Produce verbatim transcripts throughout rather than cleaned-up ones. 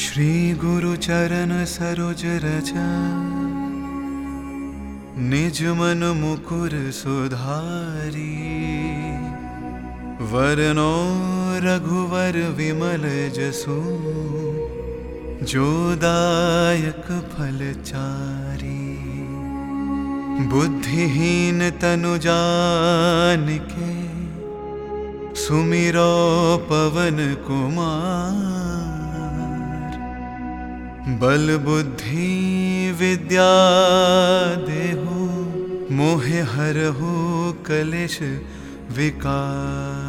श्री गुरु चरण सरोज रज निज मन मुकुर सुधारी। वरनो रघुवर विमल जसु जो दायक फल चारी। बुद्धिहीन तनु जानिके सुमिरो पवन कुमार। बल बुद्धि विद्या देहु मोहि हरहु कलेश विकार।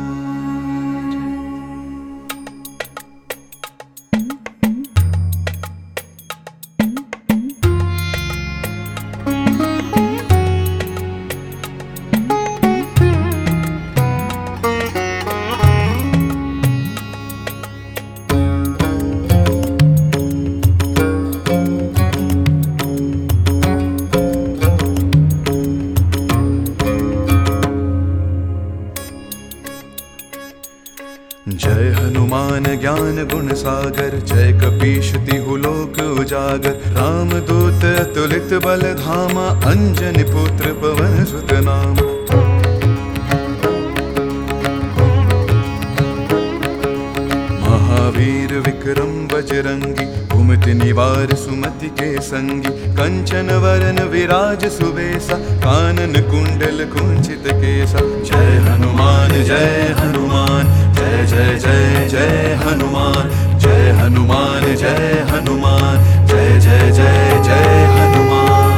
जय हनुमान ज्ञान गुण सागर, जय कपीश तिहु लोक उजागर। राम दूत अतुलित बल धामा, अंजनी पुत्र पवन सुत नामा। महावीर विक्रम बजरंगी, कुमति निवार सुमति के संगी। कंचन वरन विराज सुबेसा, कानन कुंडल कुंचित केसा। जय हनुमान जय हनुमान, जय जय जय जय हनुमान। जय हनुमान जय हनुमान, जय जय जय जय हनुमान।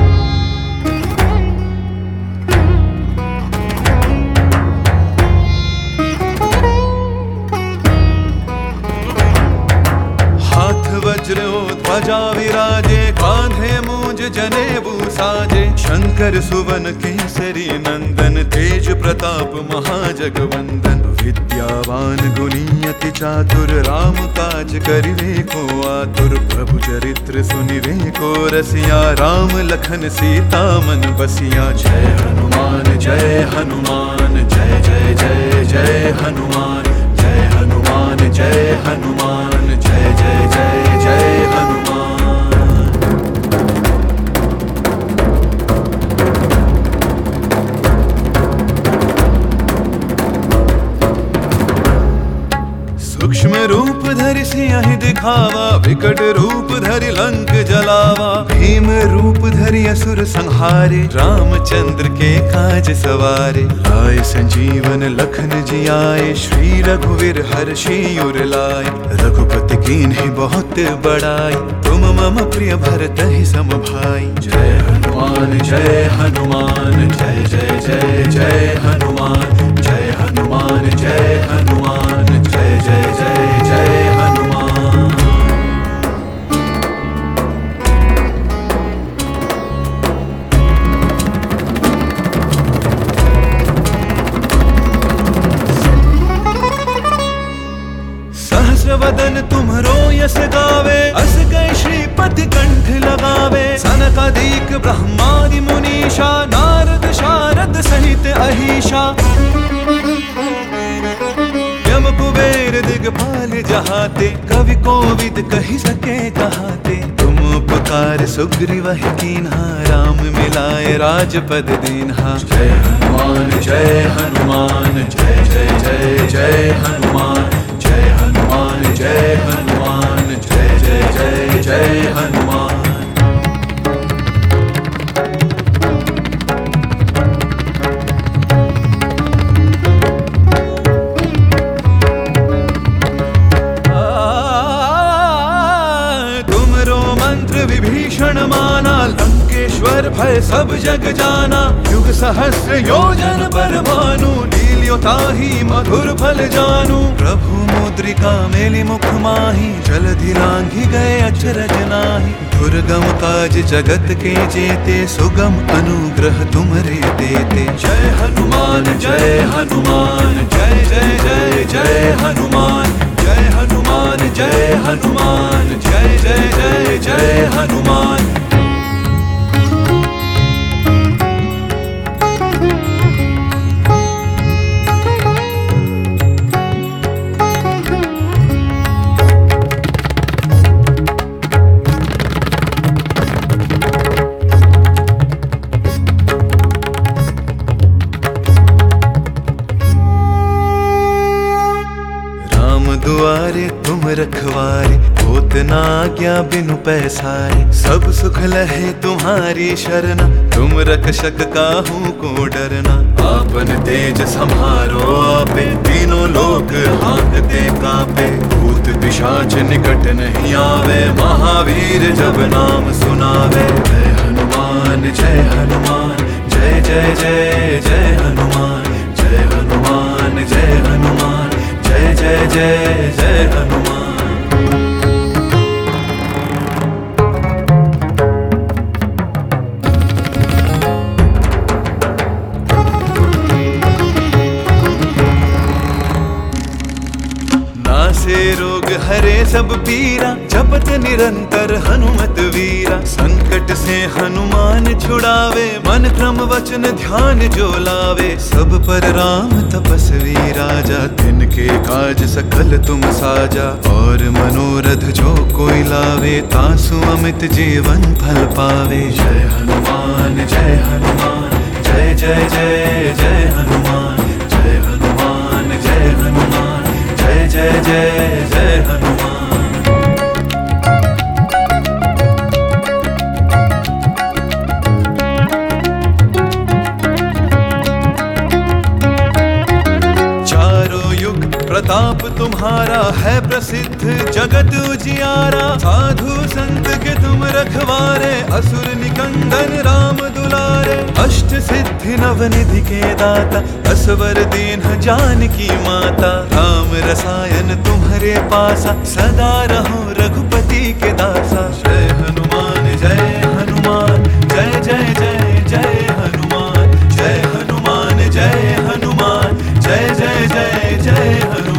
हाथ वज्र ध्वजा विराजे, कांधे मूंज जनेऊ साजे। शंकर सुवन केसरी नंदन, तेज प्रताप महाजगवंदन। विद्यावान गुणी अति चातुर, राम काज करिवे को आतुर। प्रभु चरित्र सुनिवे को रसिया, राम लखन सीता मन बसिया। जय हनुमान जय हनुमान, जय जय जय जय हनुमान। जय हनुमान जय हनुमान, जय जय जय जय हनुमान। सूक्ष्म रूप धरि सियहि दिखावा, विकट रूप धरि लंक जलावा। भीम रूप धरि असुर संहारे, रामचंद्र के काज सवारे। लाए संजीवन लखन जियाए, श्री रघुवीर हर्षि उर लाए। रघुपति कीन्हि बहुत बड़ाई, तुम मम प्रिय भरतहि सम भाई। जय हनुमान जय हनुमान, जय जय जय जय हनुमान। जय हनुमान जय हनुमान, जय जय जय जय हनुमान। सहस्र वदन तुम्हरो यस गावे, अस कई श्रीपति कंठ लगावे। सनकादिक ब्रह्मादि मुनीषा, नारद शारद सहित अहीशा। यम कुबेर दिगपाल जहाते, कवि कोविद कहि सके कहाते। तुम उपकार सुग्रीवहि कीन्हा, राम मिलाए राजपद दीन्हा। जय हनुमान जय हनुमान, जय जय जय जय हनुमान। जय हनुमान जय हनुमान, जय जय जय जय हनुमान। विभीषण माना, लंकेश्वर भय सब जग जाना। युग सहस्र योजन पर भानु, लील्यो ताहि मधुर फल जानू। प्रभु मुद्रिका मेलि मुख माहि, जलधि लांघि गए अचरज नाहि। दुर्गम काज जगत के जेते, सुगम अनुग्रह तुमरे देते। जय हनुमान जय हनुमान, जय जय जय जय हनुमान। जय हनुमान जय हनुमान, जय जय जय जय हनुमान। तुम रखवारे, होत ना आज्ञा बिनु पैसारे। सब सुख लहे तुम्हारी शरणा, तुम रक्षक काहू को डरना। आपन तेज सम्हारो आपे, तीनों लोक हाँकते कापे। भूत पिशाच निकट नहीं आवे, महावीर जब नाम सुनावे। जय हनुमान जय हनुमान, जय जय जय जय हनुमान। जय हनुमान जय हनुमान, जय जय जय जय हनुमान। नासे रोग हरे सब पीरा, जपत निरंतर हनुमत वीरा। संकट से हनुमान छुड़ावे, मन क्रम वचन ध्यान जो लावे। सब पर राम तपस्वी राजा, तिनके काज सकल तुम साजा। और मनोरथ जो कोई लावे, तासु अमित जीवन फल पावे। जय हनुमान जय हनुमान, जय जय जय जय हनुमान। जय हनुमान जय हनुमान, जय जय जय जय हनुमान। चारों युग प्रताप तुम्हारा है प्रसिद्ध, जगत उजियारा। साधु संत के तुम रखवारे, असुर निकंदन राम दुलारे। अष्ट सिद्धि नवनिधि के दाता, असवर दीन जानकी माता। राम रसायन तुम्हारे पासा, सदा रहो रघुपति के दासा। जय हनुमान जय हनुमान, जय जय जय जय हनुमान। जय हनुमान जय हनुमान, जय जय जय जय हनुमान।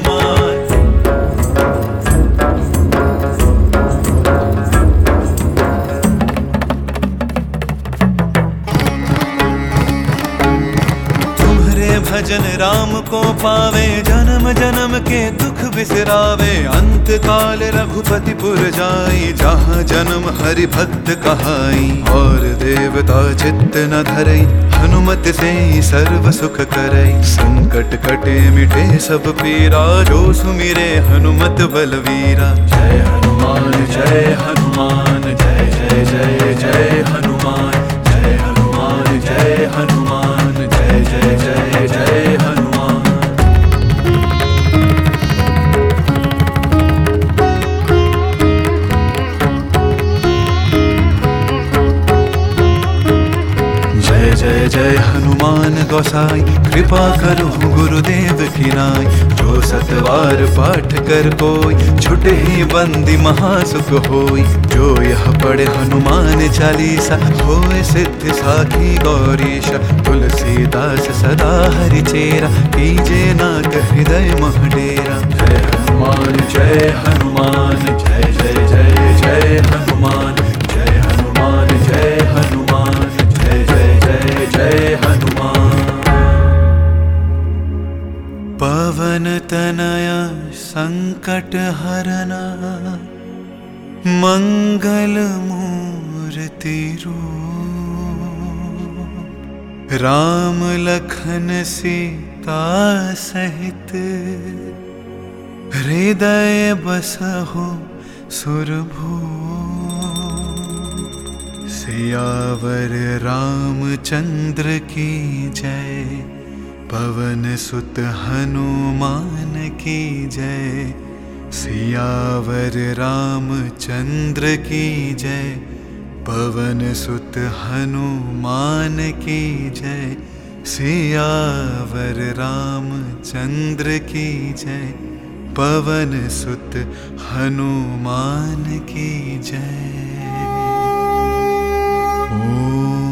भजन राम को पावे, जन्म जन्म के दुख बिसरावे। अंत काल रघुपति पुर जाई, जहाँ जन्म हरि भक्त कहाई। और देवता चित्त न धरई, हनुमत से ही सर्व सुख करई। संकट कटे मिटे सब पीरा, जो सुमिरे हनुमत बलवीरा। जय हनुमान जय हनुमान, जय जय जय जय हनुमान। जय हनुमान जय हनुमान, जय जय जय जय हनुमान। जय जय जय हनुमान गोसाई, कृपा करो गुरुदेव की नाई। जो सतवार पाठ कर कोई, छुटे ही बंदी महासुख होई। जो यह पढ़े हनुमान चालीसा, होए सिद्धि साखी गौरीशा। तुलसीदास सदा हरि चेरा, कीजे नाथ हृदय मह डेरा। जय हनुमान जय हनुमान, जय जय जय जय हनुमान। जय हनुमान जय हनुमान, जय जय जय जय हनुमान। पवन तनया संकट हरना, मंगल मूर्ति रूप। राम लखन सीता सहित, हृदय बसहु सुरभूप। सियावर रामचंद्र की जय, पवन सुत हनुमान की जय। सियावर रामचंद्र की जय, पवन सुत हनुमान की जय। सियावर रामचंद्र की जय, पवन सुत हनुमान की जय। ओम